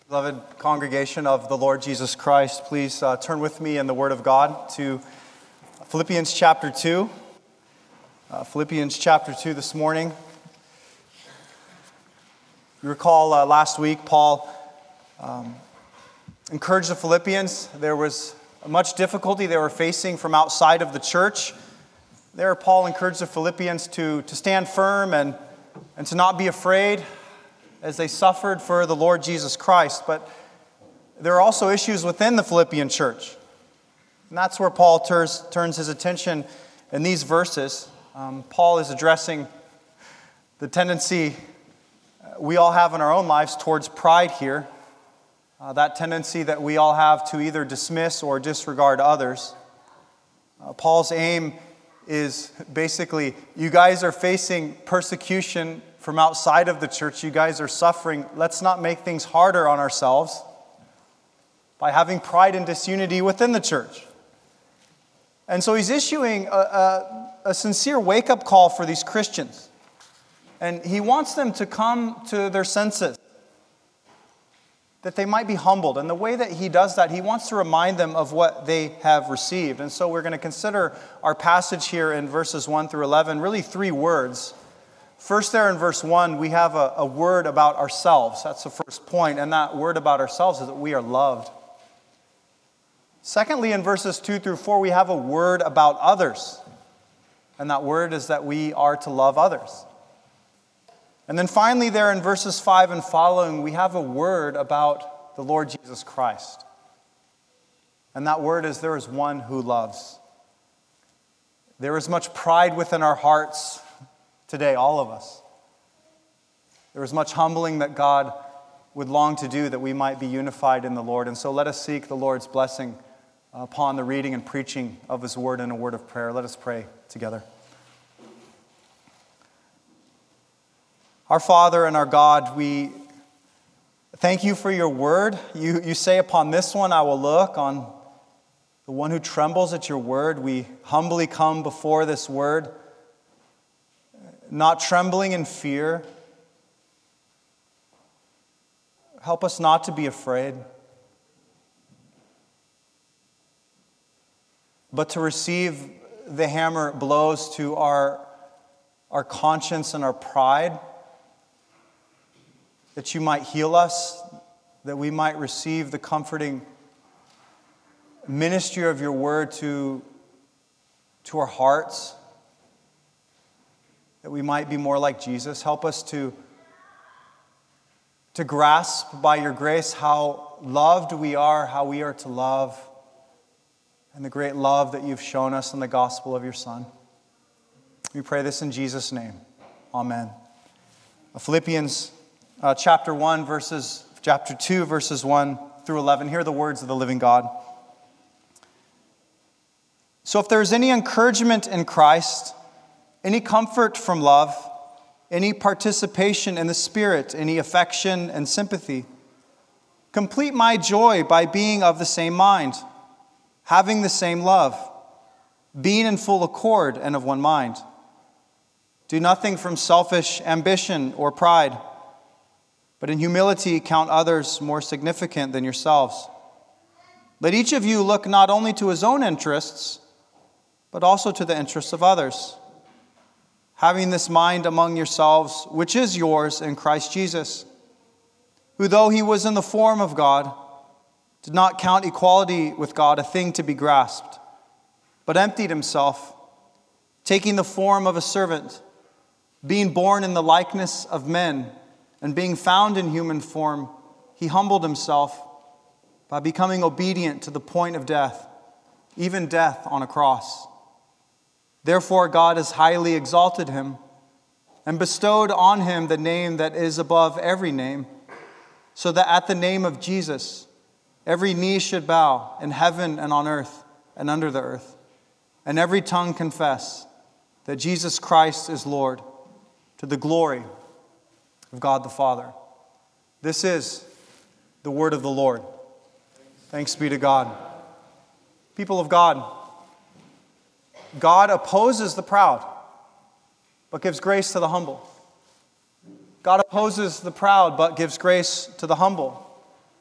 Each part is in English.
Beloved congregation of the Lord Jesus Christ, please turn with me in the Word of God to Philippians chapter 2. Philippians chapter 2 this morning. You recall last week, Paul encouraged the Philippians. There was much difficulty they were facing from outside of the church. There, Paul encouraged the Philippians to stand firm and to not be afraid as they suffered for the Lord Jesus Christ. But there are also issues within the Philippian church. And that's where Paul turns his attention in these verses. Paul is addressing the tendency we all have in our own lives towards pride here. That tendency that we all have to either dismiss or disregard others. Paul's aim is basically, you guys are facing persecution from outside of the church. You guys are suffering. Let's not make things harder on ourselves by having pride and disunity within the church. And so he's issuing a sincere wake-up call for these Christians. And he wants them to come to their senses, that they might be humbled. And the way that he does that, he wants to remind them of what they have received. And so we're going to consider our passage here in verses 1 through 11, really three words. First, there in verse 1, we have a word about ourselves. That's the first point. And that word about ourselves is that we are loved. Secondly, in verses 2 through 4, we have a word about others. And that word is that we are to love others. And then finally, there in verses 5 and following, we have a word about the Lord Jesus Christ. And that word is, there is one who loves. There is much pride within our hearts today, all of us. There is much humbling that God would long to do that we might be unified in the Lord. And so let us seek the Lord's blessing upon the reading and preaching of His word in a word of prayer. Let us pray together. Our Father and our God, we thank you for your word. You say, upon this one I will look, on the one who trembles at your word. We humbly come before this word, not trembling in fear. Help us not to be afraid, but to receive the hammer blows to our conscience and our pride, that you might heal us, that we might receive the comforting ministry of your word to our hearts, that we might be more like Jesus. Help us to grasp by your grace how loved we are, how we are to love, and the great love that you've shown us in the gospel of your Son. We pray this in Jesus' name. Amen. Philippians chapter 2, verses 1 through 11. Hear the words of the living God. So if there is any encouragement in Christ, any comfort from love, any participation in the Spirit, any affection and sympathy, complete my joy by being of the same mind, having the same love, being in full accord and of one mind. Do nothing from selfish ambition or pride, but in humility count others more significant than yourselves. Let each of you look not only to his own interests, but also to the interests of others. Having this mind among yourselves, which is yours in Christ Jesus, who though he was in the form of God, did not count equality with God a thing to be grasped, but emptied himself, taking the form of a servant, being born in the likeness of men, and being found in human form, he humbled himself by becoming obedient to the point of death, even death on a cross. Therefore God has highly exalted him and bestowed on him the name that is above every name, so that at the name of Jesus every knee should bow in heaven and on earth and under the earth, and every tongue confess that Jesus Christ is Lord, to the glory of God the Father. This is the word of the Lord. Thanks be to God. People of God, God opposes the proud, but gives grace to the humble. God opposes the proud, but gives grace to the humble.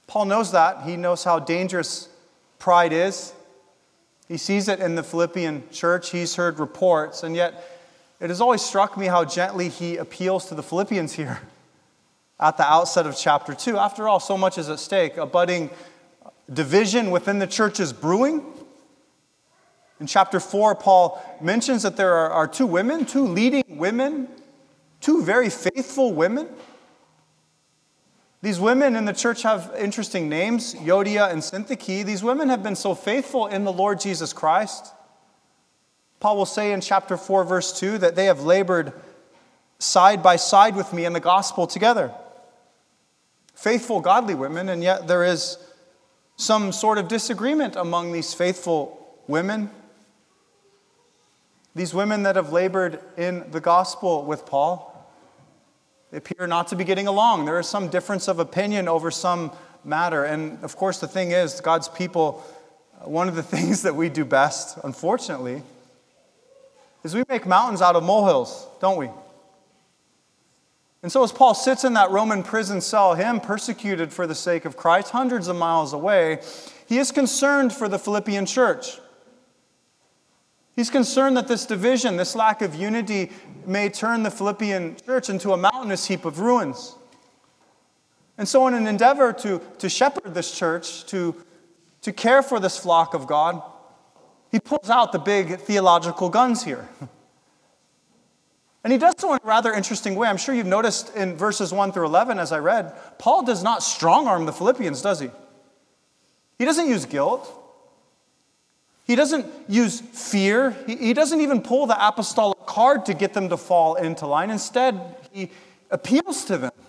Paul knows that. He knows how dangerous pride is. He sees it in the Philippian church. He's heard reports, and yet it has always struck me how gently he appeals to the Philippians here at the outset of chapter 2. After all, so much is at stake. A budding division within the church is brewing. In chapter 4, Paul mentions that there are two women, two leading women, two very faithful women. These women in the church have interesting names, Euodia and Syntyche. These women have been so faithful in the Lord Jesus Christ. Paul will say in chapter 4, verse 2, that they have labored side by side with me in the gospel together. Faithful, godly women, and yet there is some sort of disagreement among these faithful women. These women that have labored in the gospel with Paul, they appear not to be getting along. There is some difference of opinion over some matter. And of course, the thing is, God's people, one of the things that we do best, unfortunately, is we make mountains out of molehills, don't we? And so as Paul sits in that Roman prison cell, him persecuted for the sake of Christ, hundreds of miles away, he is concerned for the Philippian church. He's concerned that this division, this lack of unity, may turn the Philippian church into a mountainous heap of ruins. And so in an endeavor to shepherd this church, to care for this flock of God, he pulls out the big theological guns here. And he does so in a rather interesting way. I'm sure you've noticed in verses 1 through 11, as I read, Paul does not strong-arm the Philippians, does he? He doesn't use guilt. He doesn't use fear. He doesn't even pull the apostolic card to get them to fall into line. Instead, he appeals to them.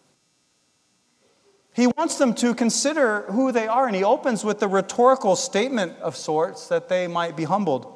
He wants them to consider who they are, and he opens with the rhetorical statement of sorts that they might be humbled.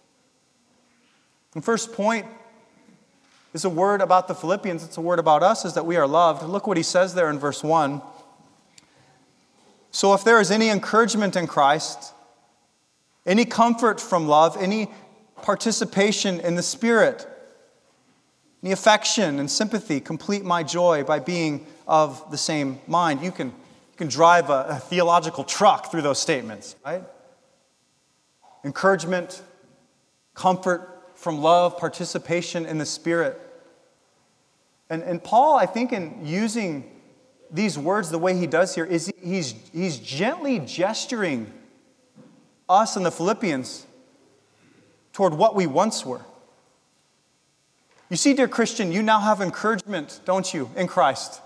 The first point is a word about the Philippians. It's a word about us, is that we are loved. Look what he says there in verse 1. So if there is any encouragement in Christ, any comfort from love, any participation in the Spirit, any affection and sympathy, complete my joy by being of the same mind. You can drive a theological truck through those statements, right? Encouragement, comfort from love, participation in the Spirit. And Paul, I think, in using these words the way he does here, is he's gently gesturing us and the Philippians toward what we once were. You see, dear Christian, you now have encouragement, don't you, in Christ?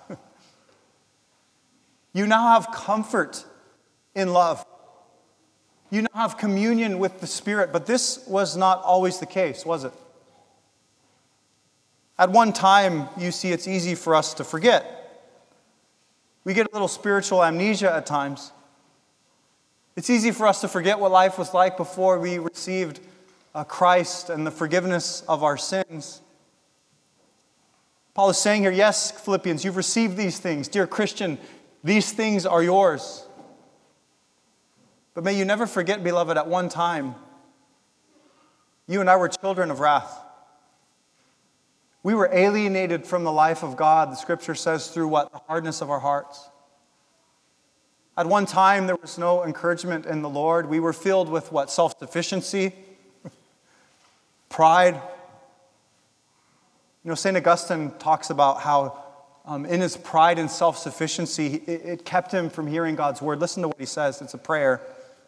You now have comfort in love. You now have communion with the Spirit, but this was not always the case, was it? At one time, you see, it's easy for us to forget. We get a little spiritual amnesia at times. It's easy for us to forget what life was like before we received Christ and the forgiveness of our sins. Paul is saying here, yes, Philippians, you've received these things. Dear Christian, these things are yours. But may you never forget, beloved, at one time, you and I were children of wrath. We were alienated from the life of God, the Scripture says, through what? The hardness of our hearts. At one time, there was no encouragement in the Lord. We were filled with what? Self-sufficiency, pride. You know, St. Augustine talks about how in his pride and self-sufficiency, it kept him from hearing God's word. Listen to what he says. It's a prayer.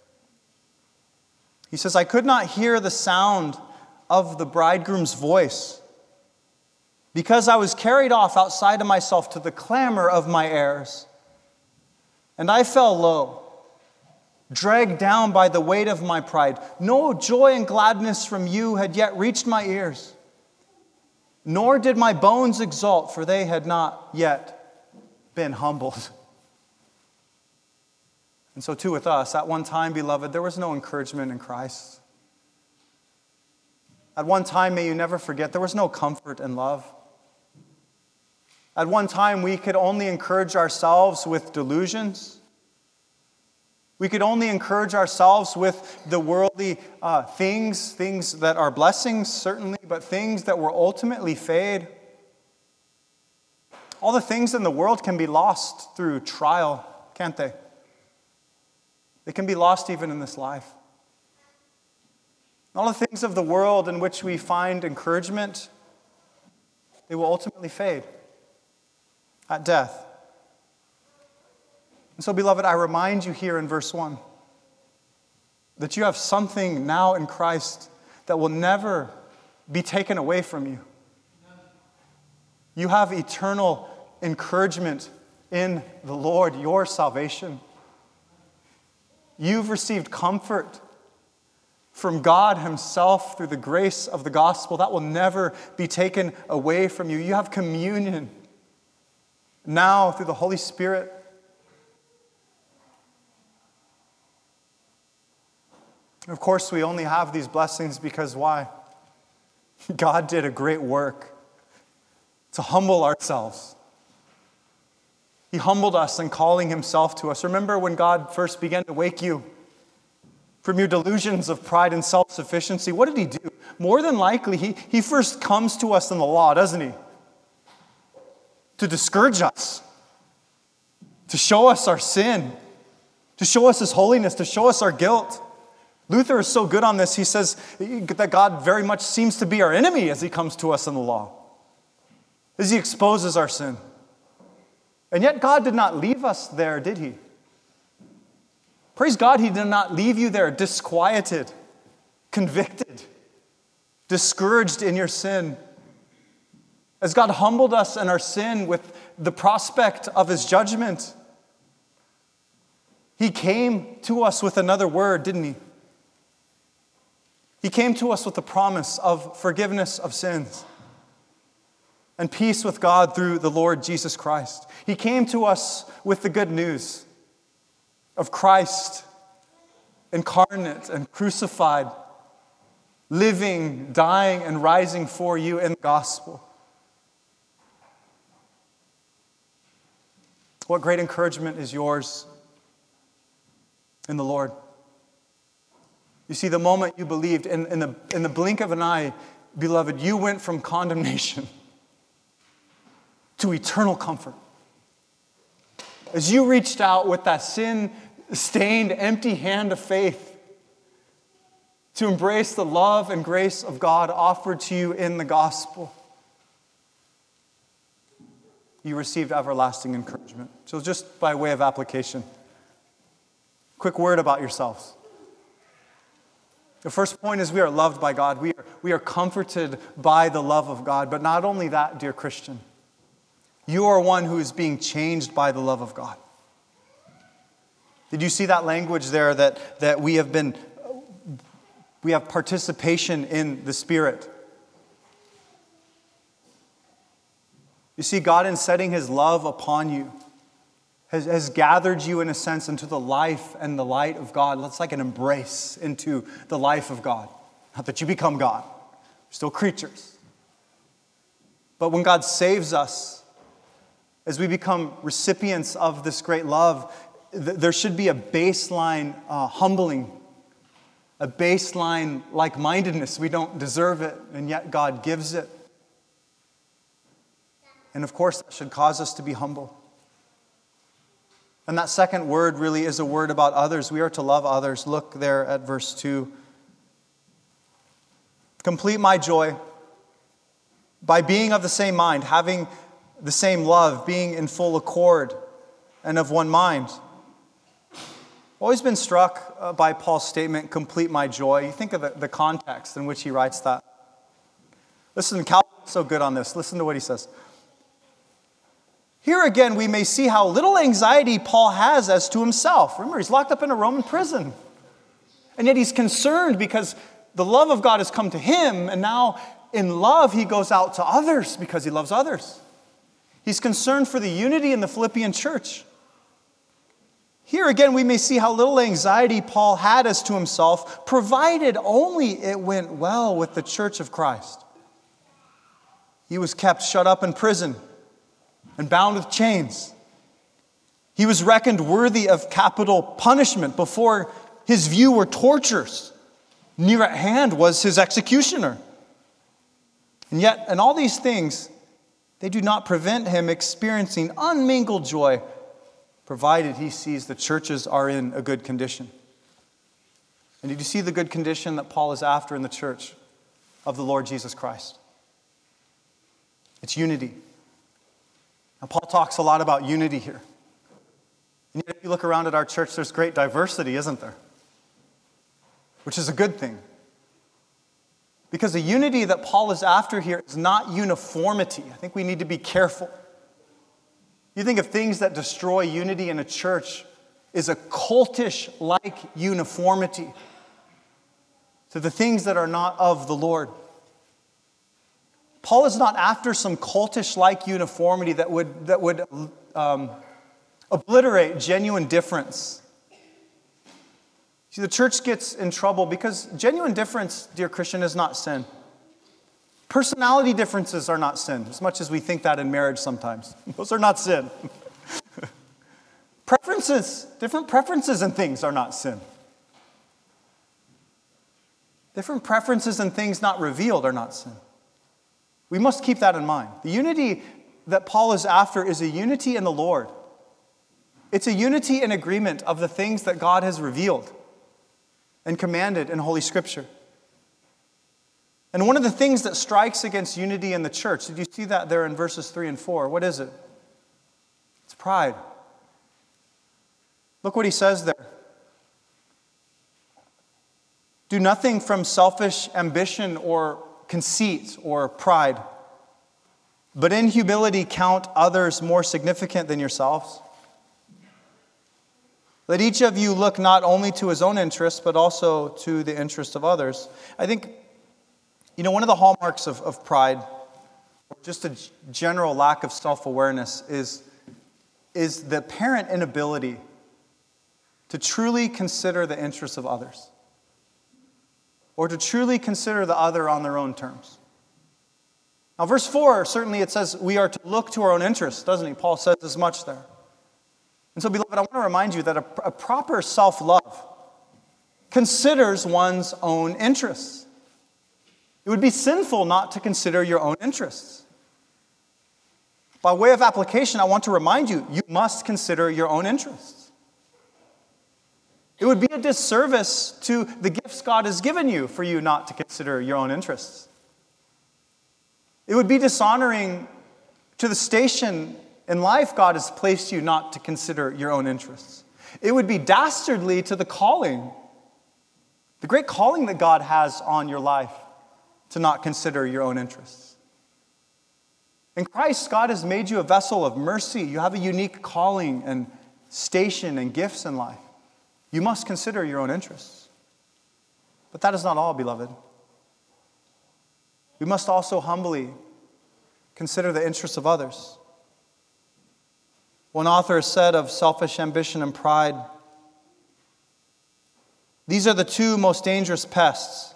He says, I could not hear the sound of the bridegroom's voice because I was carried off outside of myself to the clamor of my heirs. And I fell low, dragged down by the weight of my pride. No joy and gladness from you had yet reached my ears, nor did my bones exult, for they had not yet been humbled. And so too with us, at one time, beloved, there was no encouragement in Christ. At one time, may you never forget, there was no comfort and love. At one time, we could only encourage ourselves with delusions. We could only encourage ourselves with the worldly things that are blessings, certainly, but things that will ultimately fade. All the things in the world can be lost through trial can't they? They can be lost even in this life. All the things of the world in which we find encouragement, they will ultimately fade at death. And so, beloved, I remind you here in verse 1 that you have something now in Christ that will never be taken away from you. You have eternal encouragement in the Lord, your salvation. You've received comfort from God Himself through the grace of the gospel that will never be taken away from you. You have communion now through the Holy Spirit. Of course, we only have these blessings because why? God did a great work to humble ourselves. He humbled us in calling Himself to us. Remember when God first began to wake you from your delusions of pride and self-sufficiency? What did He do? More than likely, He first comes to us in the law, doesn't He? To discourage us, to show us our sin, to show us His holiness, to show us our guilt. Luther is so good on this. He says that God very much seems to be our enemy as He comes to us in the law, as He exposes our sin. And yet God did not leave us there, did He? Praise God, He did not leave you there disquieted, convicted, discouraged in your sin. As God humbled us in our sin with the prospect of His judgment, He came to us with another word, didn't He? He came to us with the promise of forgiveness of sins and peace with God through the Lord Jesus Christ. He came to us with the good news of Christ incarnate and crucified, living, dying, and rising for you in the gospel. What great encouragement is yours in the Lord. You see, the moment you believed, in the blink of an eye, beloved, you went from condemnation to eternal comfort. As you reached out with that sin-stained, empty hand of faith to embrace the love and grace of God offered to you in the gospel, you received everlasting encouragement. So just by way of application, quick word about yourselves. The first point is we are loved by God. We are comforted by the love of God. But not only that, dear Christian, you are one who is being changed by the love of God. Did you see that language there that we have participation in the Spirit? You see, God, in setting His love upon you, has gathered you, in a sense, into the life and the light of God. It's like an embrace into the life of God. Not that you become God. You're still creatures. But when God saves us, as we become recipients of this great love, there should be a baseline humbling, a baseline like-mindedness. We don't deserve it, and yet God gives it. And of course, that should cause us to be humble. And that second word really is a word about others. We are to love others. Look there at verse 2. Complete my joy by being of the same mind, having the same love, being in full accord and of one mind. Always been struck by Paul's statement, complete my joy. You think of the context in which he writes that. Listen, Calvin's so good on this. Listen to what he says. Here again, we may see how little anxiety Paul has as to himself. Remember, he's locked up in a Roman prison. And yet he's concerned because the love of God has come to him, and now in love he goes out to others because he loves others. He's concerned for the unity in the Philippian church. Here again, we may see how little anxiety Paul had as to himself, provided only it went well with the church of Christ. He was kept shut up in prison and bound with chains. He was reckoned worthy of capital punishment. Before his view were tortures. Near at hand was his executioner. And yet, in all these things, they do not prevent him experiencing unmingled joy provided he sees the churches are in a good condition. And did you see the good condition that Paul is after in the church of the Lord Jesus Christ? It's unity. And Paul talks a lot about unity here. And yet if you look around at our church, there's great diversity, isn't there? Which is a good thing. Because the unity that Paul is after here is not uniformity. I think we need to be careful. You think of things that destroy unity in a church is a cultish-like uniformity to the things that are not of the Lord. Paul is not after some cultish-like uniformity that would obliterate genuine difference. See, the church gets in trouble because genuine difference, dear Christian, is not sin. Personality differences are not sin, as much as we think that in marriage sometimes. Those are not sin. Different preferences and things are not sin. Different preferences and things not revealed are not sin. We must keep that in mind. The unity that Paul is after is a unity in the Lord. It's a unity in agreement of the things that God has revealed and commanded in Holy Scripture. And one of the things that strikes against unity in the church, did you see that there in verses 3 and 4? What is it? It's pride. Look what he says there. Do nothing from selfish ambition or conceit or pride, but in humility count others more significant than yourselves. Let each of you look not only to his own interests, but also to the interest of others. I think, one of the hallmarks of pride, or just a general lack of self-awareness, is the apparent inability to truly consider the interests of others, or to truly consider the other on their own terms. Now, verse 4, certainly it says we are to look to our own interests, doesn't he? Paul says as much there. And so, beloved, I want to remind you that a proper self-love considers one's own interests. It would be sinful not to consider your own interests. By way of application, I want to remind you, you must consider your own interests. It would be a disservice to the gifts God has given you for you not to consider your own interests. It would be dishonoring to the station in life God has placed you not to consider your own interests. It would be dastardly to the calling, the great calling that God has on your life, to not consider your own interests. In Christ, God has made you a vessel of mercy. You have a unique calling and station and gifts in life. You must consider your own interests. But that is not all, beloved. We must also humbly consider the interests of others. One author said of selfish ambition and pride, these are the two most dangerous pests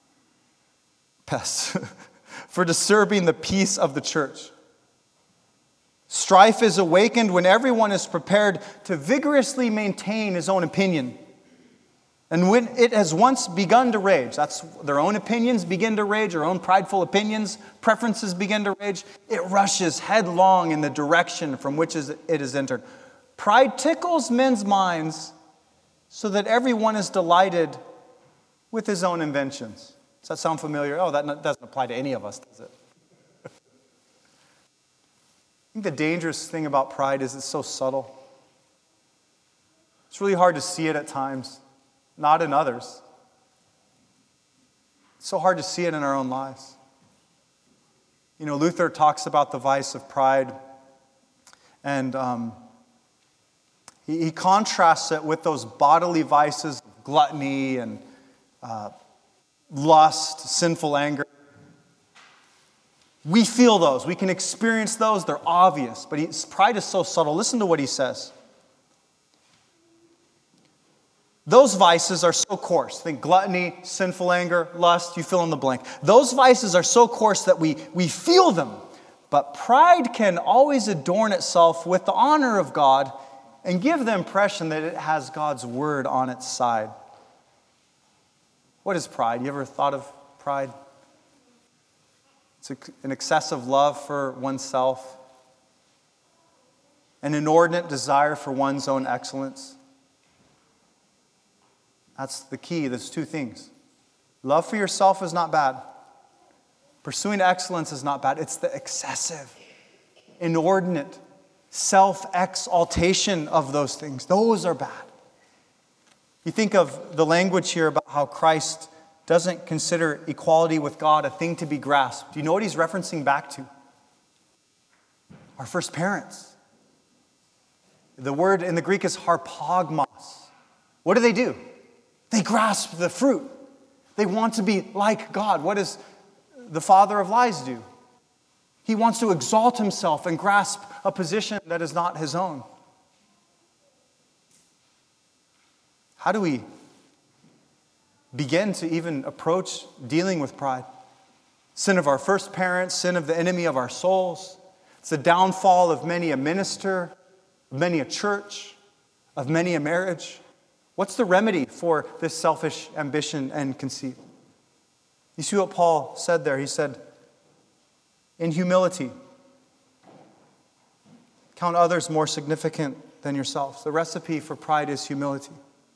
for disturbing the peace of the church. Strife is awakened when everyone is prepared to vigorously maintain his own opinion. And when it has once begun to rage, that's their own opinions begin to rage, their own prideful opinions, preferences begin to rage, it rushes headlong in the direction from which it is entered. Pride tickles men's minds so that everyone is delighted with his own inventions. Does that sound familiar? Oh, that doesn't apply to any of us, does it? I think the dangerous thing about pride is it's so subtle. It's really hard to see it at times, not in others. It's so hard to see it in our own lives. Luther talks about the vice of pride, and he contrasts it with those bodily vices of gluttony and lust, sinful anger. We feel those. We can experience those. They're obvious. But pride is so subtle. Listen to what he says. Those vices are so coarse. Think gluttony, sinful anger, lust, you fill in the blank. Those vices are so coarse that we feel them. But pride can always adorn itself with the honor of God and give the impression that it has God's word on its side. What is pride? You ever thought of pride? It's an excessive love for oneself. an inordinate desire for one's own excellence. That's the key. There's two things. Love for yourself is not bad. Pursuing excellence is not bad. It's the excessive, inordinate, self-exaltation of those things. Those are bad. You think of the language here about how Christ doesn't consider equality with God a thing to be grasped. Do you know what he's referencing back to? Our first parents. The word in the Greek is harpagmos. What do? They grasp the fruit. They want to be like God. What does the father of lies do? He wants to exalt himself and grasp a position that is not his own. How do we begin to even approach dealing with pride? Sin of our first parents, sin of the enemy of our souls. It's the downfall of many a minister, of many a church, of many a marriage. What's the remedy for this selfish ambition and conceit? You see what Paul said there? He said, in humility, count others more significant than yourselves. The recipe for pride is humility.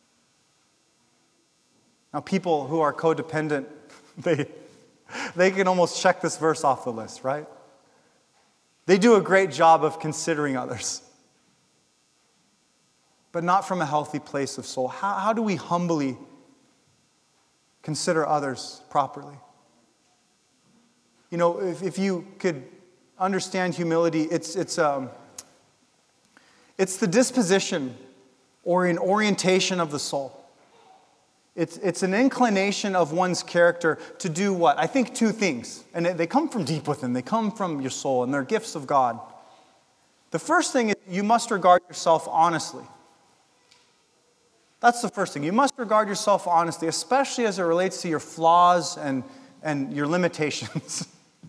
Now, people who are codependent, they can almost check this verse off the list, right? They do a great job of considering others, but not from a healthy place of soul. How do we humbly consider others properly? You know, if you could understand humility, it's the disposition or an orientation of the soul. It's an inclination of one's character to do what? I think two things. And they come from deep within. They come from your soul, and they're gifts of God. The first thing is you must regard yourself honestly. That's the first thing. You must regard yourself honestly, especially as it relates to your flaws and your limitations.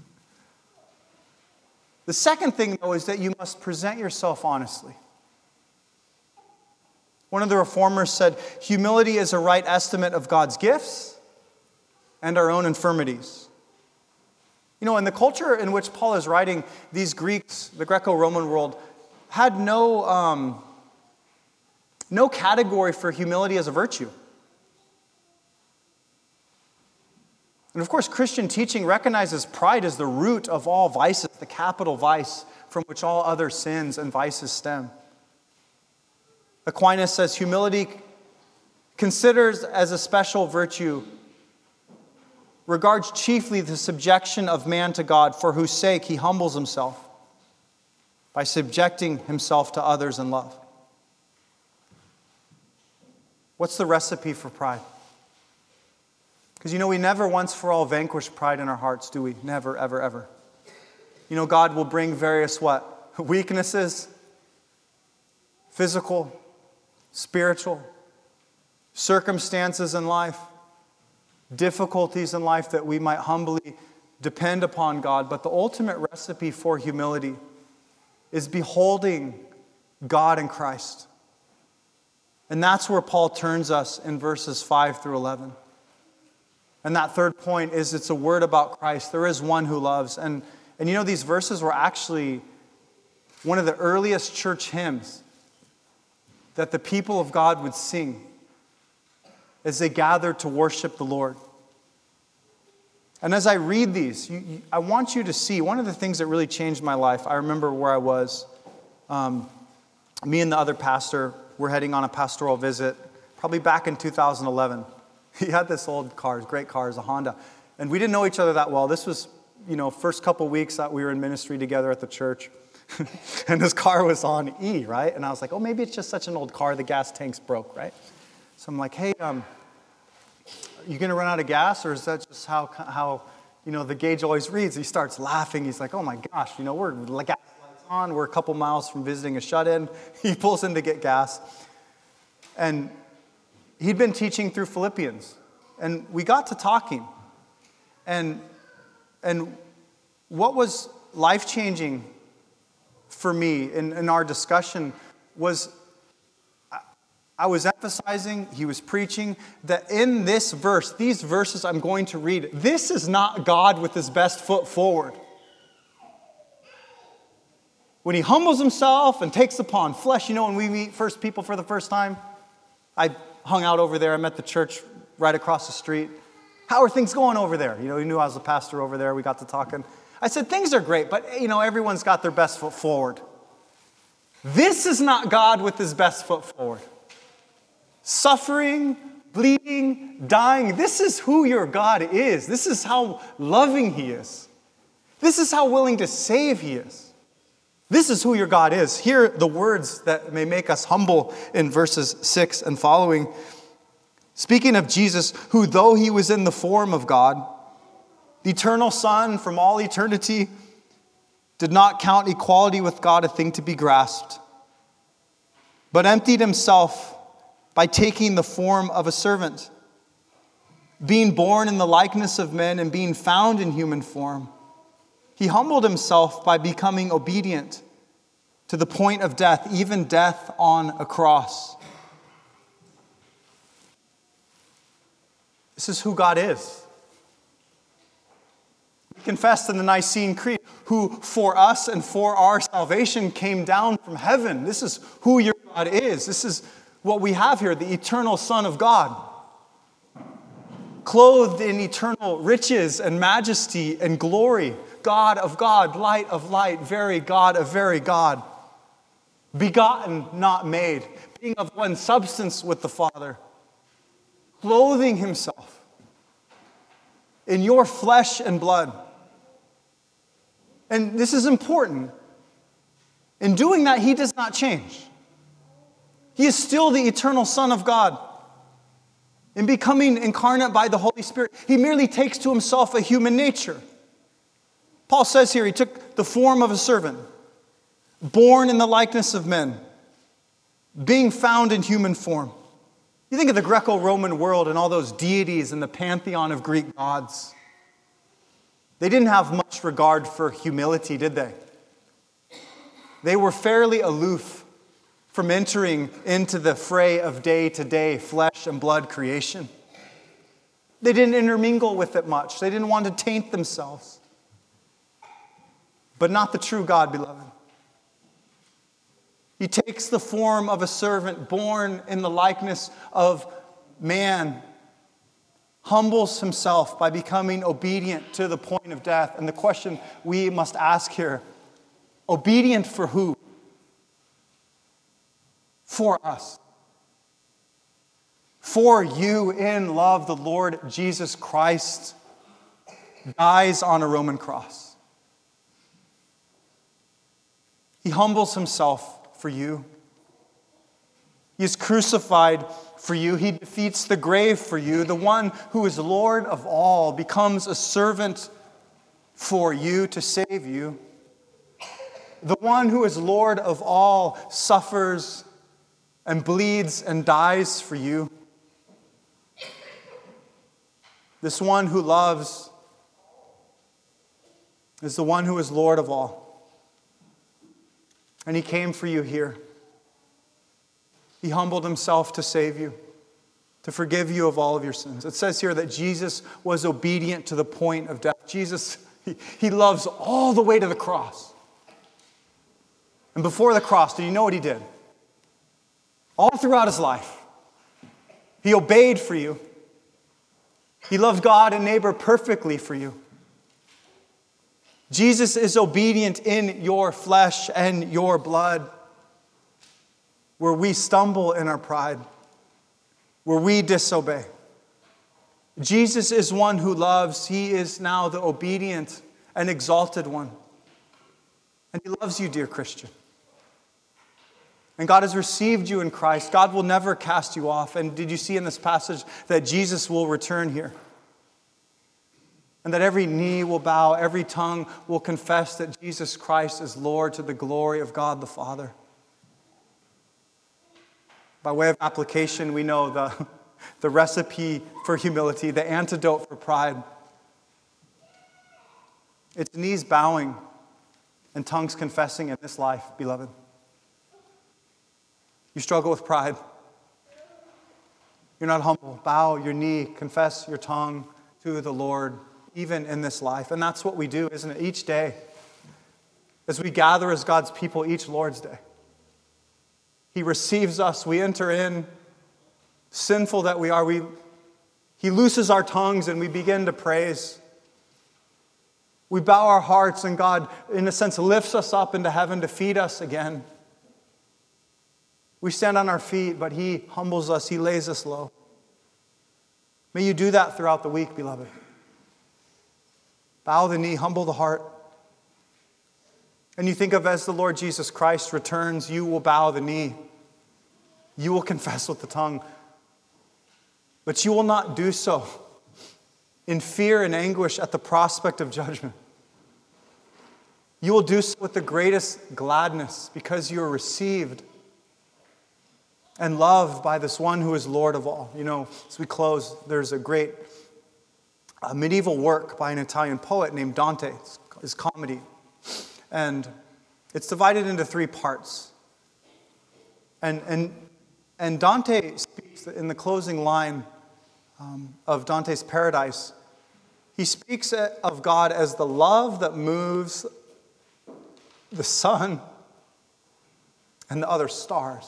The second thing, though, is that you must present yourself honestly. One of the reformers said, humility is a right estimate of God's gifts and our own infirmities. You know, in the culture in which Paul is writing, these Greeks, the Greco-Roman world, had no category for humility as a virtue. And of course, Christian teaching recognizes pride as the root of all vices, the capital vice from which all other sins and vices stem. Aquinas says humility considers as a special virtue, regards chiefly the subjection of man to God, for whose sake he humbles himself by subjecting himself to others in love. What's the recipe for pride? Because, you know, we never once for all vanquish pride in our hearts, do we? Never, ever, ever. You know, God will bring various what? Weaknesses, physical, spiritual, circumstances in life, difficulties in life that we might humbly depend upon God. But the ultimate recipe for humility is beholding God in Christ. And that's where Paul turns us in verses 5 through 11. And that third point is it's a word about Christ. There is one who loves. And you know, these verses were actually one of the earliest church hymns that the people of God would sing as they gathered to worship the Lord. And as I read these, I want you to see one of the things that really changed my life. I remember where I was. Me and the other pastor were heading on a pastoral visit, probably back in 2011. He had this old car, great car, a Honda. And we didn't know each other that well. This was, you know, first couple weeks that we were in ministry together at the church. And his car was on E, right? And I was like, oh, maybe it's just such an old car, the gas tank's broke, right? So I'm like, hey, you going to run out of gas? Or is that just how you know, the gauge always reads? He starts laughing. He's like, oh my gosh, you know, we're gas lights on. We're a couple miles from visiting a shut-in. He pulls in to get gas. And he'd been teaching through Philippians. And we got to talking. And what was life-changing for me in our discussion was I was emphasizing, he was preaching, that in this verse, these verses I'm going to read, this is not God with his best foot forward. when he humbles himself and takes upon flesh. You know, when we meet first people for the first time, I hung out over there. I met the church right across the street. How are things going over there? You know, he knew I was a pastor over there. We got to talking. I said, things are great, but, you know, everyone's got their best foot forward. This is not God with his best foot forward. Suffering, bleeding, dying. This is who your God is. This is how loving he is. This is how willing to save he is. This is who your God is. Hear the words that may make us humble in verses 6 and following. Speaking of Jesus, who though he was in the form of God, the eternal Son from all eternity, did not count equality with God a thing to be grasped, but emptied himself by taking the form of a servant, being born in the likeness of men and being found in human form. He humbled himself by becoming obedient to the point of death, even death on a cross. This is who God is. We confessed in the Nicene Creed, who for us and for our salvation came down from heaven. This is who your God is. This is what we have here, the eternal Son of God, clothed in eternal riches and majesty and glory, God of God, light of light, very God of very God, begotten, not made, being of one substance with the Father, clothing himself in your flesh and blood. And this is important. In doing that, he does not change. He is still the eternal Son of God. In becoming incarnate by the Holy Spirit, he merely takes to himself a human nature. Paul says here, he took the form of a servant, born in the likeness of men, being found in human form. You think of the Greco-Roman world and all those deities and the pantheon of Greek gods. They didn't have much regard for humility, did they? They were fairly aloof from entering into the fray of day-to-day flesh and blood creation. They didn't intermingle with it much. They didn't want to taint themselves. But not the true God, beloved. He takes the form of a servant born in the likeness of man, humbles himself by becoming obedient to the point of death. And the question we must ask here, obedient for who? For us. For you in love, the Lord Jesus Christ dies on a Roman cross. He humbles himself for you. He is crucified for you. He defeats the grave for you. The one who is Lord of all becomes a servant for you to save you. The one who is Lord of all suffers and bleeds and dies for you. This one who loves is the one who is Lord of all. And he came for you here. He humbled himself to save you, to forgive you of all of your sins. It says here that Jesus was obedient to the point of death. Jesus, he loves all the way to the cross. And before the cross, do you know what he did? All throughout his life, he obeyed for you. He loved God and neighbor perfectly for you. Jesus is obedient in your flesh and your blood, where we stumble in our pride, where we disobey. Jesus is one who loves. He is now the obedient and exalted one. And he loves you, dear Christian. And God has received you in Christ. God will never cast you off. And did you see in this passage that Jesus will return here? And that every knee will bow, every tongue will confess that Jesus Christ is Lord to the glory of God the Father. By way of application, we know the recipe for humility, the antidote for pride. It's knees bowing and tongues confessing in this life, beloved. You struggle with pride. You're not humble. Bow your knee, confess your tongue to the Lord, even in this life. And that's what we do, isn't it? Each day, as we gather as God's people each Lord's Day. He receives us. We enter in, sinful that we are. He looses our tongues and we begin to praise. We bow our hearts and God, in a sense, lifts us up into heaven to feed us again. We stand on our feet, but He humbles us. He lays us low. May you do that throughout the week, beloved. Bow the knee, humble the heart. And you think of as the Lord Jesus Christ returns, you will bow the knee. You will confess with the tongue. But you will not do so in fear and anguish at the prospect of judgment. You will do so with the greatest gladness because you are received and loved by this one who is Lord of all. You know, as we close, there's a great medieval work by an Italian poet named Dante. It's his comedy. And it's divided into 3 parts. And Dante speaks in the closing line of Dante's Paradise. He speaks of God as the love that moves the sun and the other stars.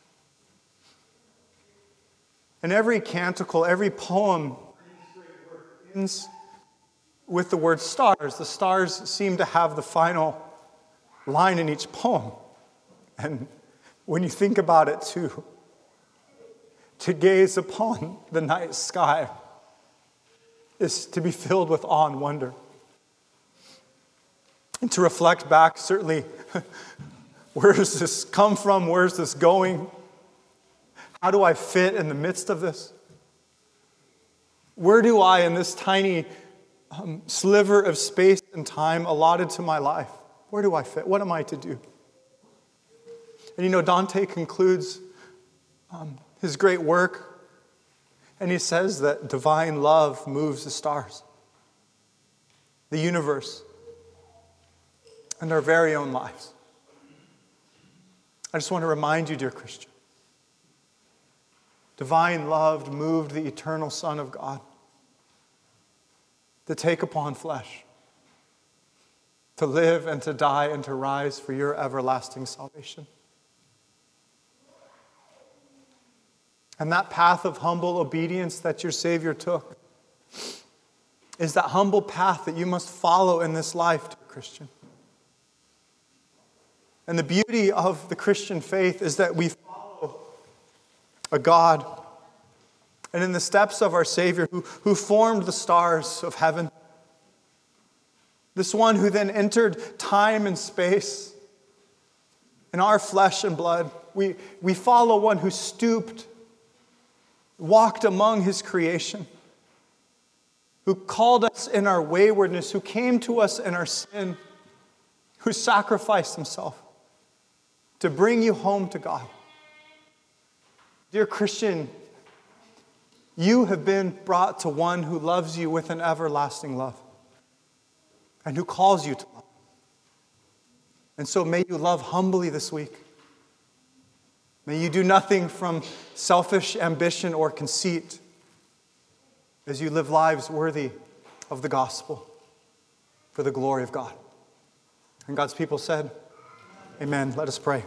And every canticle, every poem ends with the word stars. The stars seem to have the final line in each poem. And when you think about it, to gaze upon the night sky is to be filled with awe and wonder. And to reflect back, certainly, where does this come from? Where's this going? How do I fit in the midst of this? Where do I, in this tiny sliver of space and time allotted to my life, where do I fit? What am I to do? And you know, Dante concludes his great work, and he says that divine love moves the stars, the universe, and our very own lives. I just want to remind you, dear Christian, divine love moved the eternal Son of God to take upon flesh, to live and to die and to rise for your everlasting salvation. And that path of humble obedience that your Savior took is that humble path that you must follow in this life, dear Christian. And the beauty of the Christian faith is that we follow a God, and in the steps of our Savior who formed the stars of heaven, this one who then entered time and space in our flesh and blood. We follow one who stooped, walked among His creation, who called us in our waywardness, who came to us in our sin, who sacrificed Himself to bring you home to God. Dear Christian, you have been brought to one who loves you with an everlasting love and who calls you to love. And so may you love humbly this week. May you do nothing from selfish ambition or conceit as you live lives worthy of the gospel for the glory of God. And God's people said, amen. Let us pray.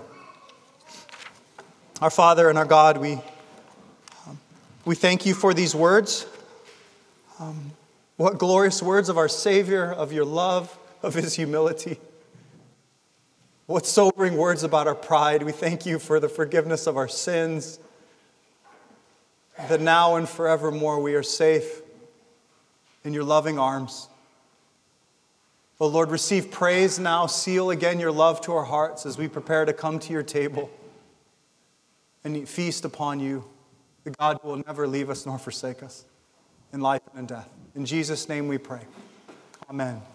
Our Father and our God, we thank you for these words. What glorious words of our Savior, of your love, of His humility. What sobering words about our pride. We thank you for the forgiveness of our sins, that now and forevermore we are safe in your loving arms. Oh Lord, receive praise now. Seal again your love to our hearts as we prepare to come to your table and feast upon you, the God who will never leave us nor forsake us in life and in death. In Jesus' name we pray. Amen.